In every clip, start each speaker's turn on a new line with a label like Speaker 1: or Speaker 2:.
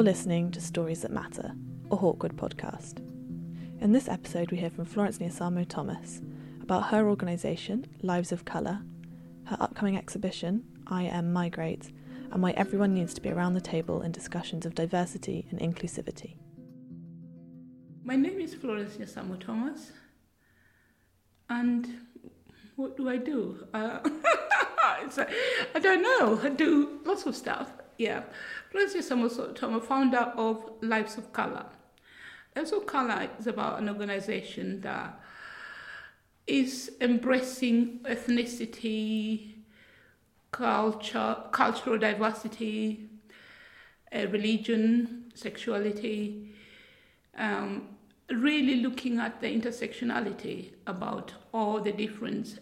Speaker 1: You're listening to Stories That Matter, a Hawkwood podcast. In this episode, we hear from Florence Nyasamu Thomas about her organisation, Lives of Colour, her upcoming exhibition, I Am Migrate, and why everyone needs to be around the table in discussions of diversity and inclusivity.
Speaker 2: My name is Florence Nyasamu Thomas, and what do? I don't know. I do lots of stuff. Yeah. Florence Nyasamu Thomas, founder of Lives of Colour. Lives of Colour is about an organisation that is embracing ethnicity, cultural diversity, religion, sexuality, really looking at the intersectionality about all the different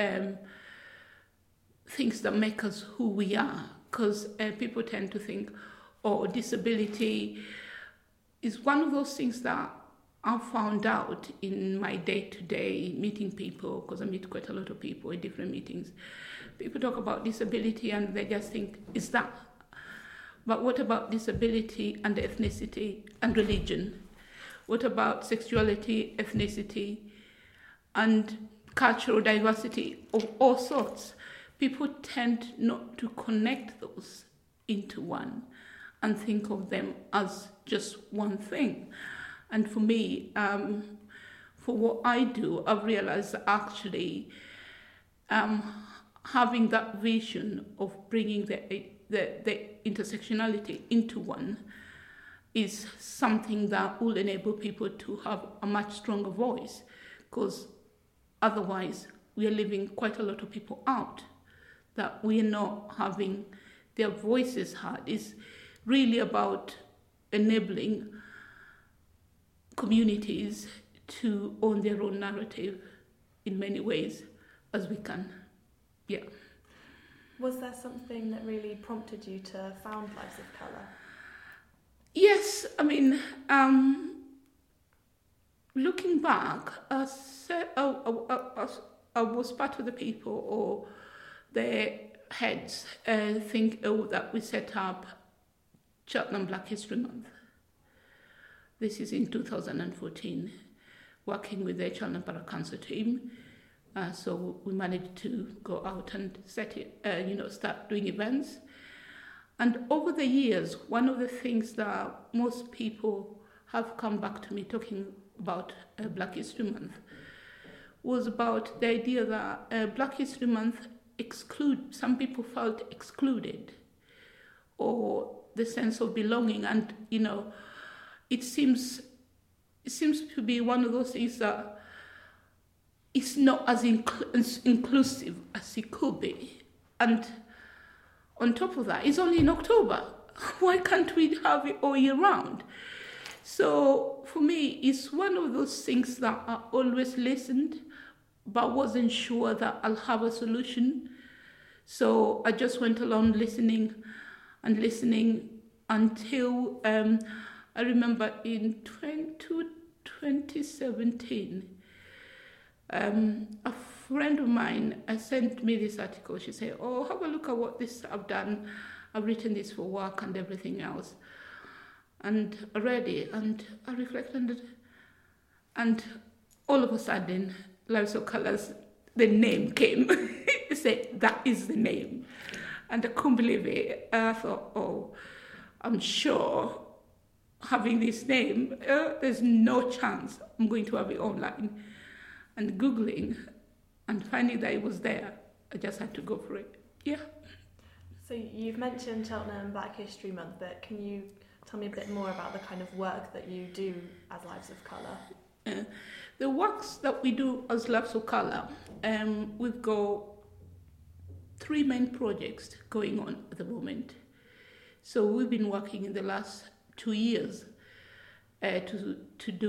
Speaker 2: things that make us who we are. Because people tend to think, disability is one of those things that I've found out in my day-to-day meeting people, because I meet quite a lot of people in different meetings. People talk about disability and they just think, is that? But what about disability and ethnicity and religion? What about sexuality, ethnicity, and cultural diversity of all sorts? People tend not to connect those into one and think of them as just one thing. And for me, for what I do, I've realized that actually having that vision of bringing the intersectionality into one is something that will enable people to have a much stronger voice, because otherwise we are leaving quite a lot of people out, that we are not having their voices heard. It's really about enabling communities to own their own narrative in many ways as we can. Yeah.
Speaker 1: Was there something that really prompted you to found Lives of Colour?
Speaker 2: Yes, I mean, looking back, I was part of the people or the heads think that we set up Cheltenham Black History Month. This is in 2014, working with the Cheltenham Borough Council team. So we managed to go out and start doing events. And over the years, one of the things that most people have come back to me talking about Black History Month was about the idea that Black History Month some people felt excluded, or the sense of belonging. And, it seems to be one of those things that it's not as inclusive as it could be. And on top of that, it's only in October. Why can't we have it all year round? So for me, it's one of those things that I always listened, but wasn't sure that I'll have a solution. So I just went along listening until I remember in 2017, a friend of mine sent me this article. She said, have a look at what this I've done. I've written this for work and everything else. And I read it and I reflected. And all of a sudden, Lives of Colours, the name came. It said, that is the name. And I couldn't believe it. I thought, I'm sure having this name, there's no chance I'm going to have it online. And Googling and finding that it was there, I just had to go for it. Yeah.
Speaker 1: So you've mentioned Cheltenham Black History Month, but can you tell me a bit more about the kind of work that you do as Lives of Colour?
Speaker 2: The works that we do as Lives of Colour, we've got 3 main projects going on at the moment. So we've been working in the last 2 years to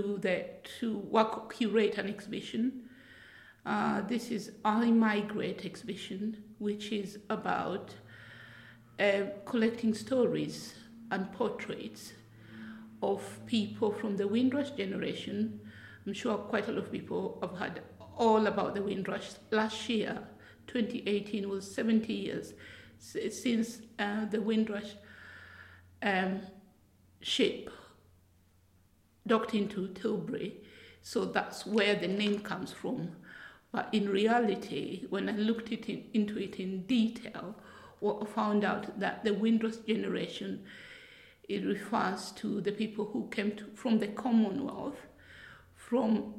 Speaker 2: curate an exhibition. This is I Migrate exhibition, which is about collecting stories and portraits of people from the Windrush generation. I'm sure quite a lot of people have heard all about the Windrush. Last year, 2018, was 70 years since the Windrush ship docked into Tilbury, so that's where the name comes from. But in reality, when I looked into it in detail, what I found out that the Windrush generation, it refers to the people who came from the Commonwealth from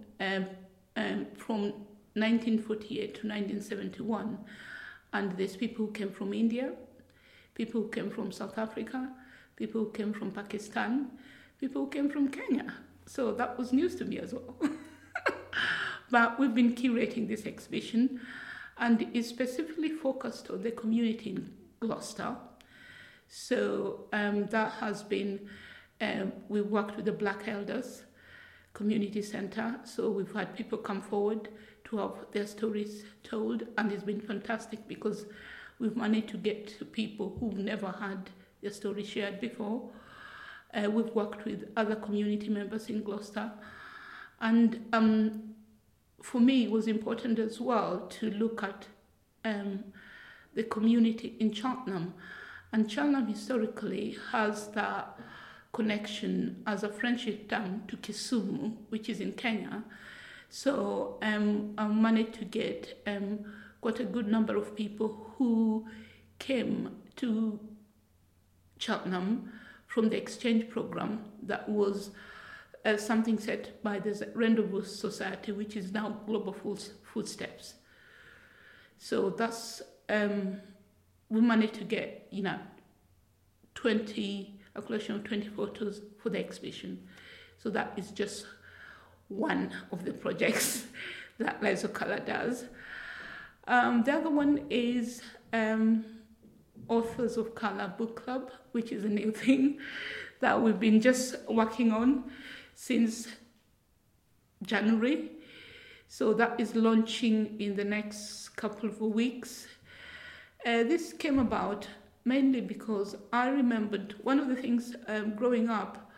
Speaker 2: 1948 to 1971. And there's people who came from India, people who came from South Africa, people who came from Pakistan, people who came from Kenya. So that was news to me as well. But we've been curating this exhibition, and it's specifically focused on the community in Gloucester. So that has been, we worked with the Black Elders Community Centre. So we've had people come forward to have their stories told, and it's been fantastic because we've managed to get to people who've never had their story shared before. We've worked with other community members in Gloucester, and for me it was important as well to look at the community in Cheltenham. And Cheltenham historically has that connection as a friendship town to Kisumu, which is in Kenya. So I managed to get quite a good number of people who came to Cheltenham from the exchange program that was something set by the Rendezvous Society, which is now Global Footsteps. So that's, we managed to get, a collection of 20 photos for the exhibition. So that is just one of the projects that Lives of Colour does. The other one is Authors of Colour Book Club, which is a new thing that we've been just working on since January. So that is launching in the next couple of weeks. This came about mainly because I remembered one of the things growing up.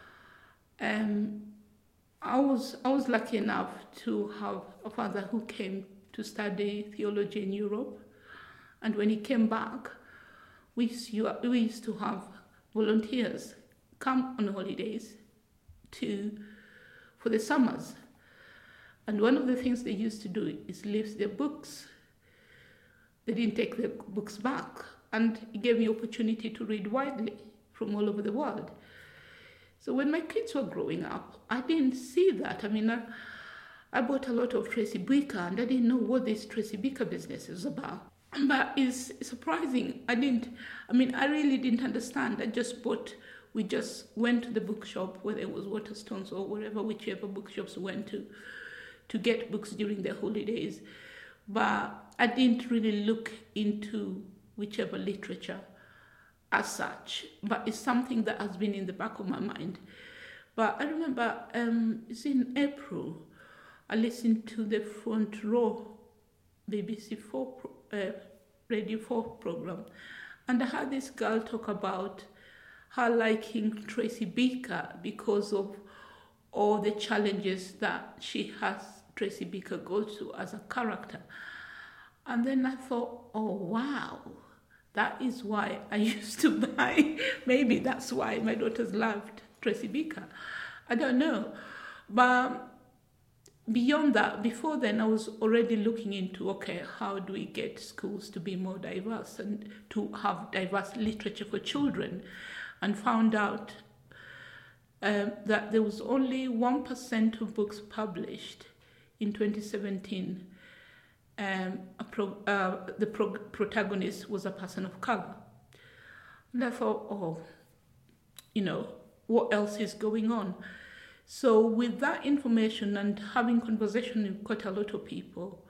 Speaker 2: I was lucky enough to have a father who came to study theology in Europe, and when he came back, we used to have volunteers come on holidays for the summers. And one of the things they used to do is leave their books. They didn't take their books back, and it gave me opportunity to read widely from all over the world. So when my kids were growing up, I didn't see that. I mean, I bought a lot of Tracy Beaker, and I didn't know what this Tracy Beaker business is about. But it's surprising. I really didn't understand. We just went to the bookshop, whether it was Waterstones or whichever bookshops we went to get books during the holidays. But I didn't really look into whichever literature as such. But it's something that has been in the back of my mind. But I remember it's in April, I listened to the Front Row BBC 4 Radio 4 program, and I had this girl talk about her liking Tracy Beaker because of all the challenges that Tracy Beaker goes through as a character. And then I thought, oh wow, that is why I used to buy, maybe that's why my daughters loved Tracy Beaker. I don't know. But beyond that, before then, I was already looking into, how do we get schools to be more diverse and to have diverse literature for children, and found out that there was only 1% of books published in 2017. The protagonist was a person of color. And I thought, what else is going on? So with that information and having conversation with quite a lot of people,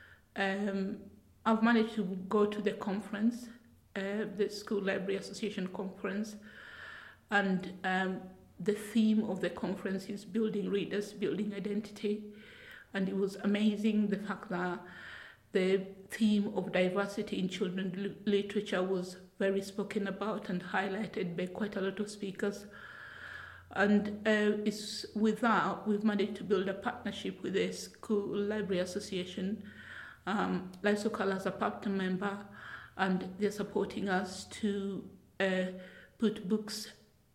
Speaker 2: I've managed to go to the conference, the School Library Association conference, and the theme of the conference is building readers, building identity. And it was amazing the fact that the theme of diversity in children's literature was very spoken about and highlighted by quite a lot of speakers. And it's with that, we've managed to build a partnership with the School Library Association. Lives of Colour is a partner member, and they're supporting us to put books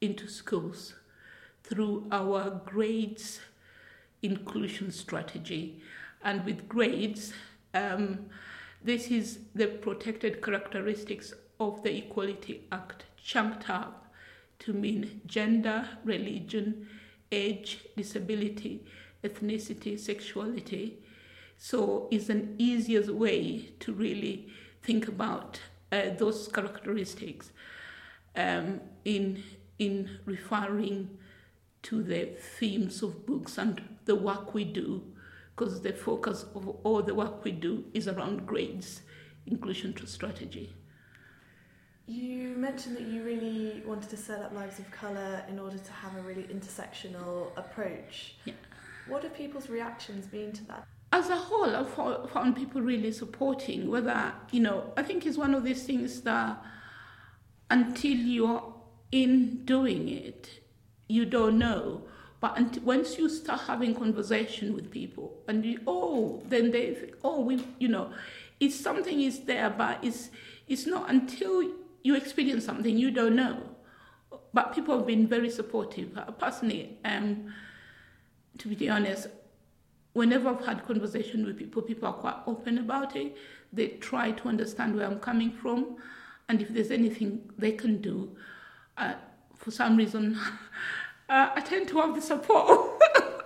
Speaker 2: into schools through our grades inclusion strategy. And with grades, this is the protected characteristics of the Equality Act chunked up to mean gender, religion, age, disability, ethnicity, sexuality. So it's an easiest way to really think about those characteristics in referring to the themes of books and the work we do, because the focus of all the work we do is around grades, inclusion strategy.
Speaker 1: You mentioned that you really wanted to set up Lives of Colour in order to have a really intersectional approach.
Speaker 2: Yeah.
Speaker 1: What have people's reactions been to that?
Speaker 2: As a whole, I've found people really supporting, whether, I think it's one of these things that until you're in doing it, you don't know. But once you start having conversation with people, and then they think, it's something is there, but it's not until you experience something you don't know. But people have been very supportive. Personally, to be honest, whenever I've had conversation with people, people are quite open about it. They try to understand where I'm coming from, and if there's anything they can do. For some reason, I tend to have the support.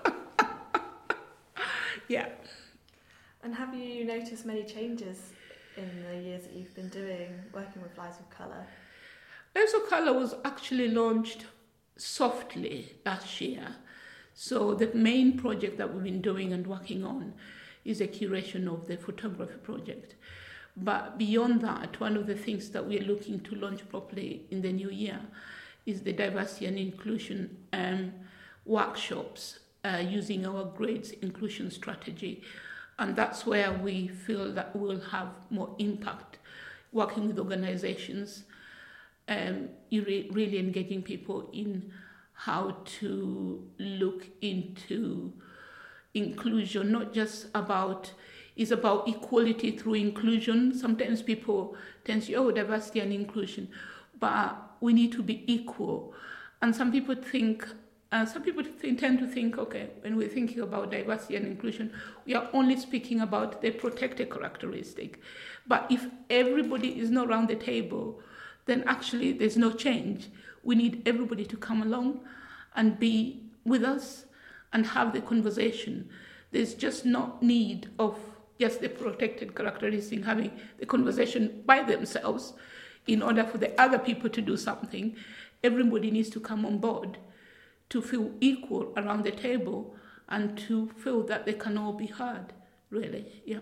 Speaker 2: Yeah.
Speaker 1: And have you noticed many changes in the years that you've been working with Lives of Colour?
Speaker 2: Lives of Colour was actually launched softly last year. So the main project that we've been doing and working on is a curation of the photography project. But beyond that, one of the things that we're looking to launch properly in the new year is the diversity and inclusion workshops using our grades inclusion strategy. And that's where we feel that we'll have more impact working with organizations, really engaging people in how to look into inclusion, not just it's about equality through inclusion. Sometimes people tend to say, diversity and inclusion, but we need to be equal. And some people tend to think, okay, when we're thinking about diversity and inclusion, we are only speaking about the protected characteristic. But if everybody is not around the table, then actually there's no change. We need everybody to come along and be with us and have the conversation. There's just no need of just the protected characteristic having the conversation by themselves. In order for the other people to do something, everybody needs to come on board to feel equal around the table and to feel that they can all be heard, really, yeah.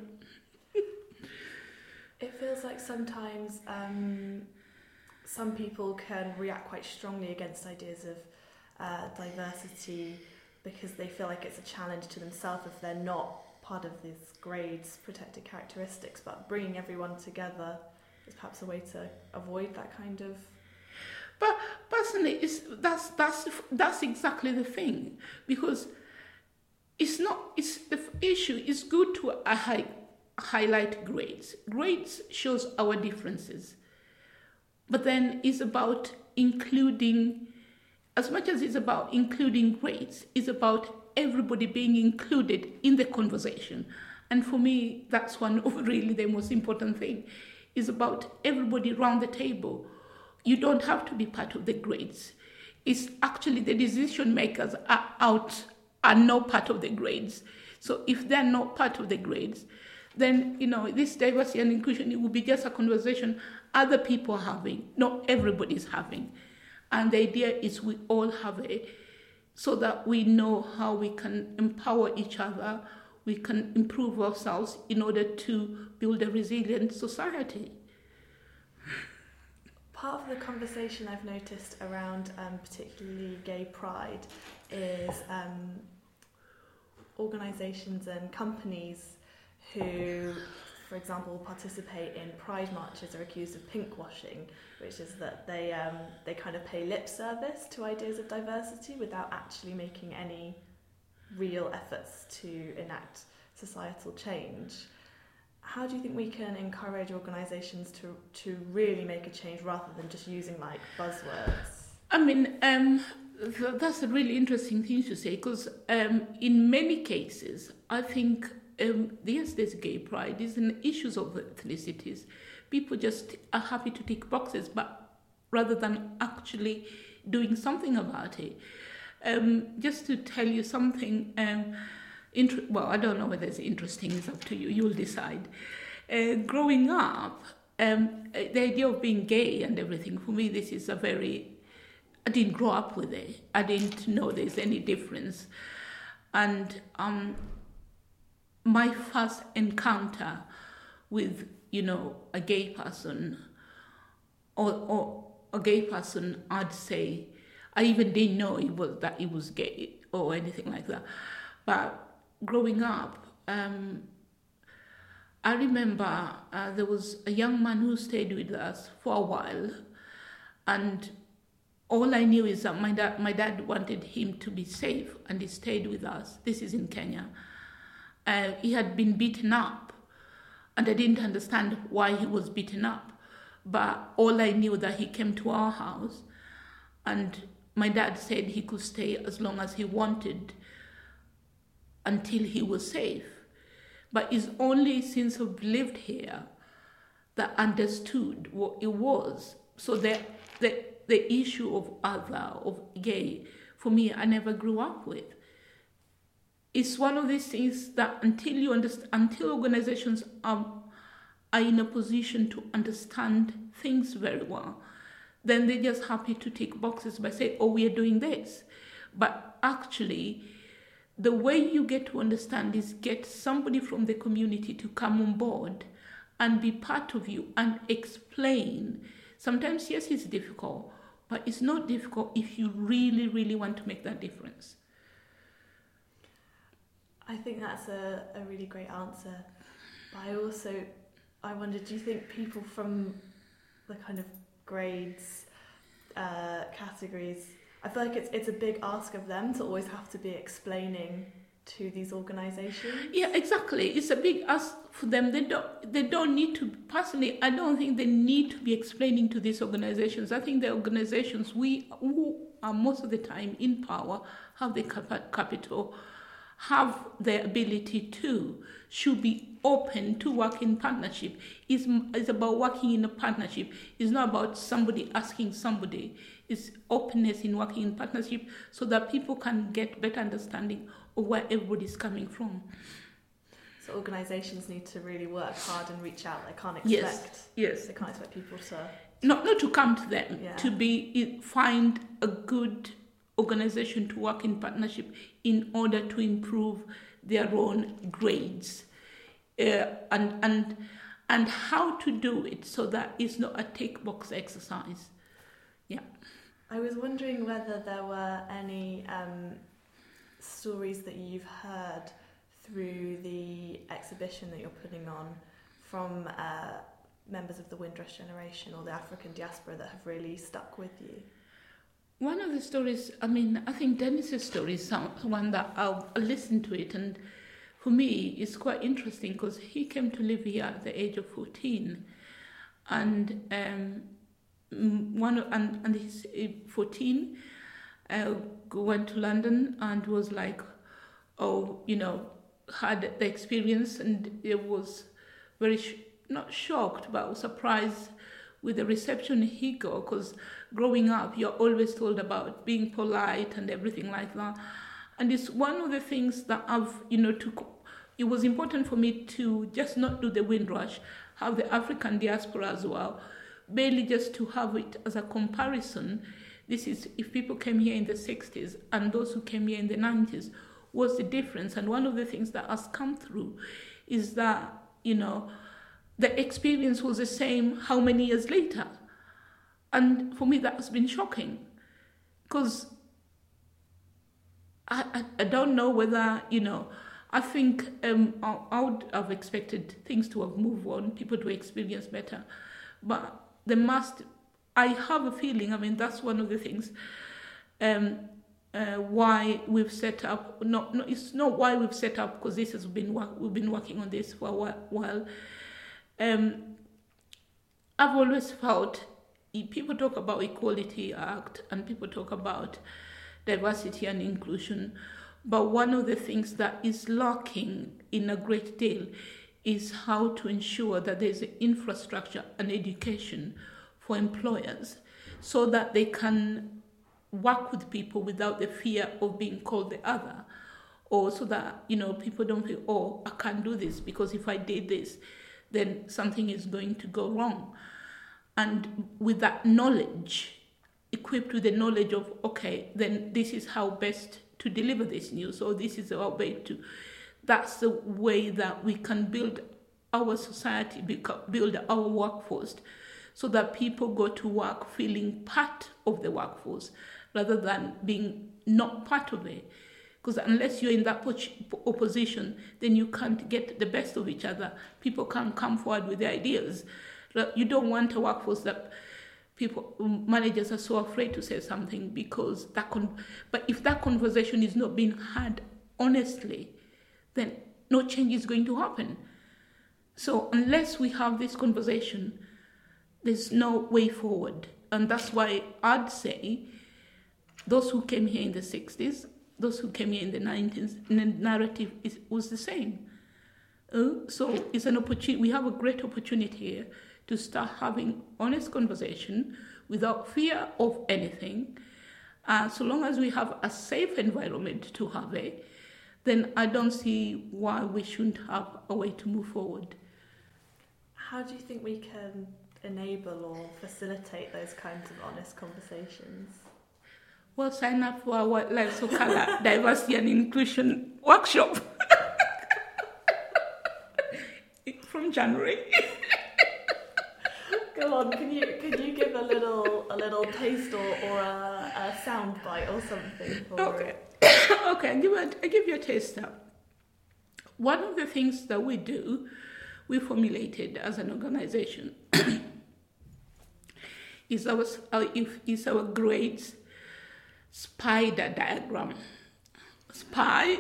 Speaker 1: It feels like sometimes some people can react quite strongly against ideas of diversity because they feel like it's a challenge to themselves if they're not part of these grades, protected characteristics, but bringing everyone together is perhaps a way to avoid that kind of...
Speaker 2: But personally, that's exactly the thing, because the issue is good to highlight grades. Grades shows our differences, but then it's about including, as much as it's about including grades, it's about everybody being included in the conversation. And for me, that's one of really the most important thing, is about everybody around the table. You don't have to be part of the grades. It's actually the decision makers are not part of the grades. So if they're not part of the grades, then, this diversity and inclusion, it will be just a conversation other people are having, not everybody's having. And the idea is we all have it so that we know how we can empower each other, we can improve ourselves in order to build a resilient society.
Speaker 1: Part of the conversation I've noticed around particularly gay pride is organisations and companies who, for example, participate in pride marches are accused of pinkwashing, which is that they kind of pay lip service to ideas of diversity without actually making any real efforts to enact societal change. How do you think we can encourage organisations to really make a change rather than just using buzzwords?
Speaker 2: I mean, that's a really interesting thing to say, because in many cases, I think, yes, there's gay pride, there's an issues of ethnicities. People just are happy to tick boxes, but rather than actually doing something about it. Just to tell you something, well, I don't know whether it's interesting, it's up to you, you'll decide. Growing up, the idea of being gay and everything, for me, this is I didn't grow up with it. I didn't know there's any difference. And my first encounter with, a gay person, or a gay person, I'd say, I even didn't know that he was gay or anything like that. But growing up, I remember there was a young man who stayed with us for a while, and all I knew is that my dad wanted him to be safe, and he stayed with us. This is in Kenya. He had been beaten up, and I didn't understand why he was beaten up. But all I knew that he came to our house, and my dad said he could stay as long as he wanted until he was safe. But it's only since I've lived here that I understood what it was. So the issue of gay, for me, I never grew up with. It's one of these things that until organizations are in a position to understand things very well, then they're just happy to tick boxes by saying, oh, we are doing this. But actually, the way you get to understand is get somebody from the community to come on board and be part of you and explain. Sometimes, yes, it's difficult, but it's not difficult if you really, really want to make that difference.
Speaker 1: I think that's a really great answer. But I wonder, do you think people from the kind of grades, categories, I feel like it's a big ask of them to always have to be explaining to these organisations?
Speaker 2: Yeah, exactly. It's a big ask for them. They don't need to, personally, I don't think they need to be explaining to these organisations. I think the organisations who are most of the time in power, have the capital, have the ability to, should be open to work in partnership. It's about working in a partnership. It's not about somebody asking somebody. It's openness in working in partnership so that people can get better understanding of where everybody's coming from.
Speaker 1: So organisations need to really work hard and reach out. They can't expect.
Speaker 2: Yes.
Speaker 1: They can't expect people to.
Speaker 2: Not to come to them.
Speaker 1: Yeah.
Speaker 2: To find a good organisation to work in partnership in order to improve their own grades, and how to do it so that it's not a tick box exercise. Yeah.
Speaker 1: I was wondering whether there were any stories that you've heard through the exhibition that you're putting on from members of the Windrush generation or the African diaspora that have really stuck with you.
Speaker 2: One of the stories, I think Dennis's story is one that I'll listen to it, and for me it's quite interesting because he came to live here at the age of 14, and he's 14, went to London and was like, had the experience, and it was very not shocked but surprised with the reception he got, because growing up you're always told about being polite and everything like that, and it's one of the things that it was important for me to just not do the Windrush, have the African diaspora as well, barely just to have it as a comparison. This is if people came here in the 60s and those who came here in the 90s, what's the difference? And one of the things that has come through is that, the experience was the same how many years later. And for me, that has been shocking. Because I don't know whether, I think I would have expected things to have moved on, people to experience better. But I have a feeling, that's one of the things why we've set up, it's not why we've set up, because we've been working on this for a while. I've always felt, people talk about Equality Act and people talk about diversity and inclusion, but one of the things that is lacking in a great deal is how to ensure that there's infrastructure and education for employers so that they can work with people without the fear of being called the other, or so that, you know, people don't feel, oh, I can't do this because if I did this, then something is going to go wrong. And with that knowledge, equipped with the knowledge of, okay, then this is how best to deliver this news, or this is our way to, that's the way that we can build our society, build our workforce, so that people go to work feeling part of the workforce rather than being not part of it. Because unless you're in that opposition, then you can't get the best of each other. People can't come forward with their ideas. You don't want a workforce that managers are so afraid to say something because but if that conversation is not being had honestly, then no change is going to happen. So unless we have this conversation, there's no way forward. And that's why I'd say those who came here in the 60s, those who came here in the 90s, the narrative was the same. So it's an opportunity. We have a great opportunity here to start having honest conversation without fear of anything. So long as we have a safe environment to have it, then I don't see why we shouldn't have a way to move forward.
Speaker 1: How do you think we can enable or facilitate those kinds of honest conversations?
Speaker 2: Well, sign up for our Lives of Colour Diversity and Inclusion workshop from January.
Speaker 1: Go on, can you give a little taste or a sound bite or something for it?
Speaker 2: Okay, I give you a taster. One of the things that we formulated as an organization is our grades spider diagram. SPY,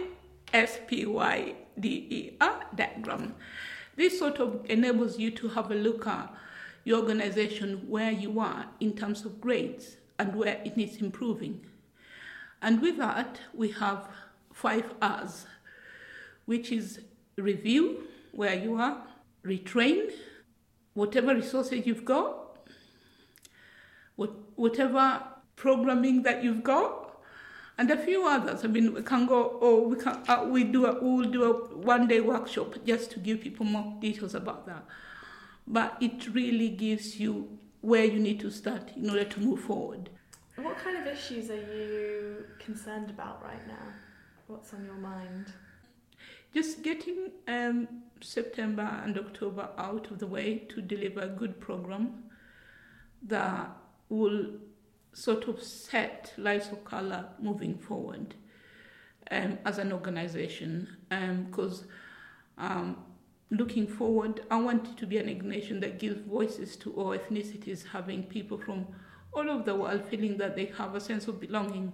Speaker 2: SPYDER diagram. This sort of enables you to have a look at your organization, where you are in terms of grades and where it needs improving. And with that, we have 5 R's, which is review, where you are, retrain, whatever resources you've got, whatever programming that you've got, and a few others. I mean, we can go, or we'll do a one-day workshop just to give people more details about that. But it really gives you where you need to start in order to move forward.
Speaker 1: What kind of issues are you concerned about right now? What's on your mind?
Speaker 2: Just getting September and October out of the way to deliver a good program that will sort of set Lives of Colour moving forward as an organization. Because looking forward, I want it to be an organization that gives voices to all ethnicities, having people from all over the world feeling that they have a sense of belonging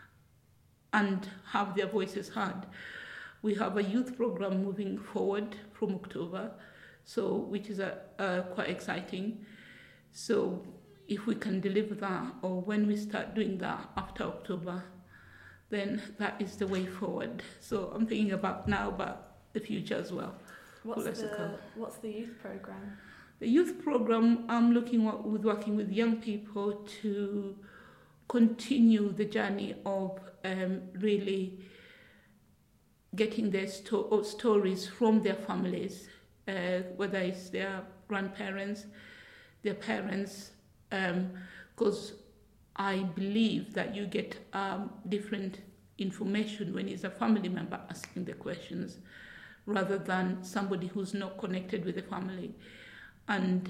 Speaker 2: and have their voices heard. We have a youth program moving forward from October, which is quite exciting. So if we can deliver that, or when we start doing that after October, then that is the way forward. So I'm thinking about the future as well.
Speaker 1: What's the youth program?
Speaker 2: The youth program, I'm working with young people to continue the journey of really getting their stories from their families, whether it's their grandparents, their parents, because I believe that you get different information when it's a family member asking the questions rather than somebody who's not connected with the family. And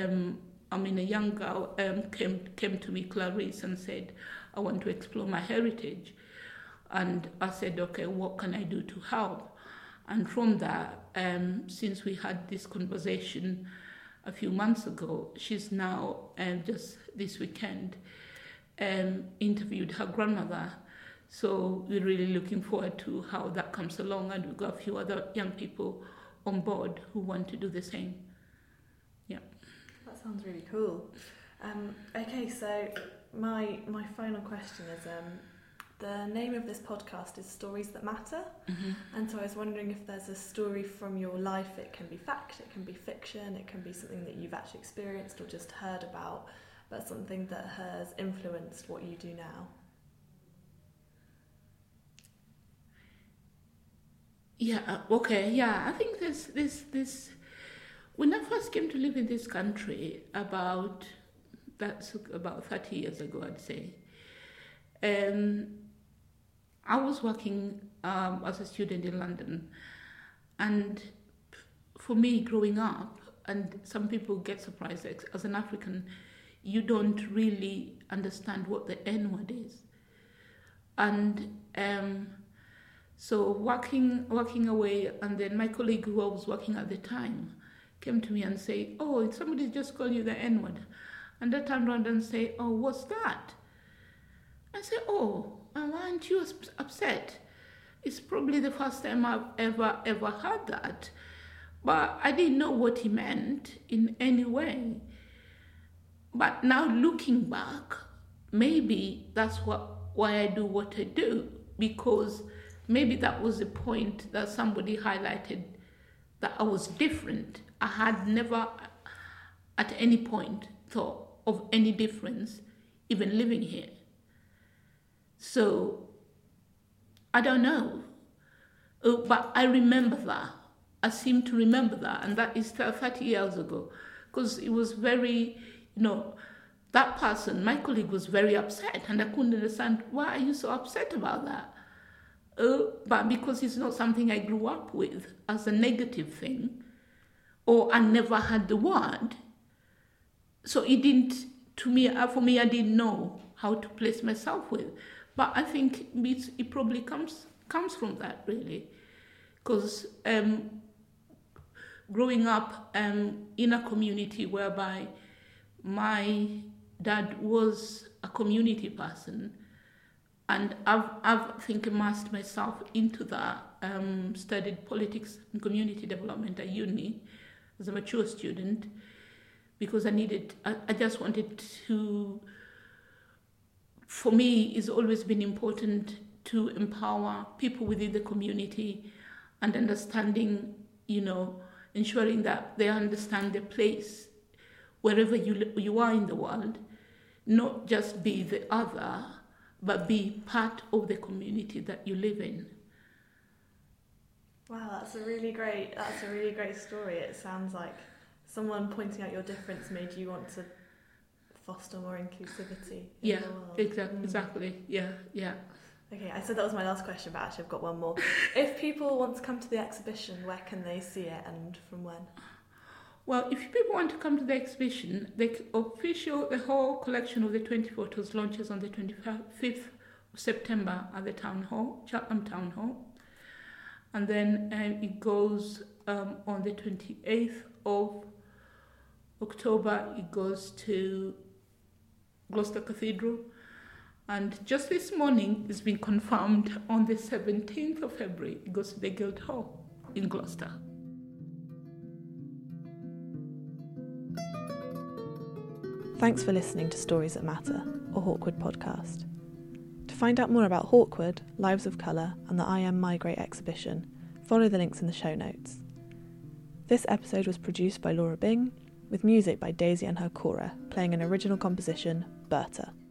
Speaker 2: a young girl came to me, Clarice, and said, I want to explore my heritage. And I said, okay, what can I do to help? And from that, since we had this conversation a few months ago, she's now, just this weekend, interviewed her grandmother. So we're really looking forward to how that comes along, and we've got a few other young people on board who want to do the same. Yeah.
Speaker 1: That sounds really cool. Okay, so my final question is, the name of this podcast is Stories That Matter, and so I was wondering if there's a story from your life. It can be fact, it can be fiction, it can be something that you've actually experienced or just heard about, but something that has influenced what you do now.
Speaker 2: Yeah, okay, yeah. I think this. When I first came to live in this country, that's about 30 years ago, I'd say. I was working as a student in London, and for me, growing up, and some people get surprised, as an African, you don't really understand what the N-word is, and so working away, and then my colleague who I was working at the time came to me and say, "Oh, somebody just called you the N-word," and I turned around and say, "Oh, what's that?" I said, "Oh, aren't you upset? It's probably the first time I've ever heard that." But I didn't know what he meant in any way. But now looking back, maybe that's why I do what I do, because maybe that was the point that somebody highlighted, that I was different. I had never at any point thought of any difference, even living here. So, I don't know. But I remember that. I seem to remember that. And that is 30 years ago. Because it was very, that person, my colleague, was very upset. And I couldn't understand, why are you so upset about that? But because it's not something I grew up with as a negative thing, or I never had the word, so it didn't, for me, I didn't know how to place myself with. But I think it probably comes from that, really, because growing up in a community whereby my dad was a community person, and I've immersed myself into that, studied politics and community development at uni as a mature student, because I just wanted to, for me, it's always been important to empower people within the community and understanding, ensuring that they understand their place wherever you are in the world, not just be the other, but be part of the community that you live in.
Speaker 1: Wow, that's a really great story. It sounds like someone pointing out your difference made you want to foster more inclusivity in the world.
Speaker 2: Exactly. Yeah.
Speaker 1: Okay, I said that was my last question, but actually I've got one more. If people want to come to the exhibition, where can they see it and from when?
Speaker 2: Well, if people want to come to the exhibition, the whole collection of the 20 photos launches on the 25th of September at the Town Hall, Cheltenham Town Hall. And then it goes on the 28th of October, it goes to Gloucester Cathedral. And just this morning, it's been confirmed on the 17th of February, it goes to the Guildhall in Gloucester.
Speaker 1: Thanks for listening to Stories That Matter, a Hawkwood podcast. To find out more about Hawkwood, Lives of Colour and the I Am Migrate exhibition, follow the links in the show notes. This episode was produced by Laura Bing, with music by Daisy and her Kora, playing an original composition, Berta.